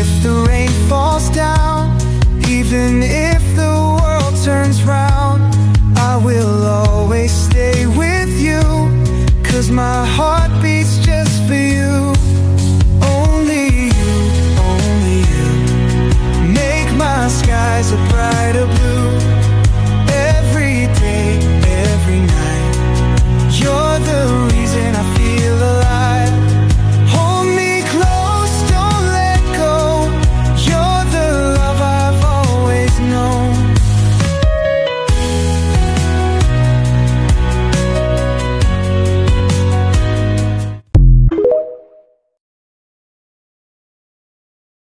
if the rain falls down, even if the world turns round, I will always stay with you, 'cause my heart